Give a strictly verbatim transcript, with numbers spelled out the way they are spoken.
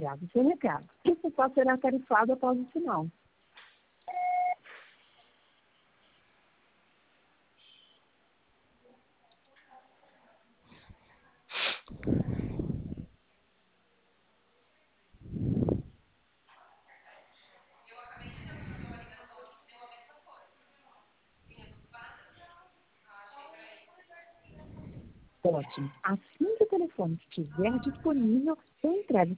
grave seu recado. Isso só será tarifado após o sinal. Ótimo. Assim que o telefone estiver disponível, eu entrego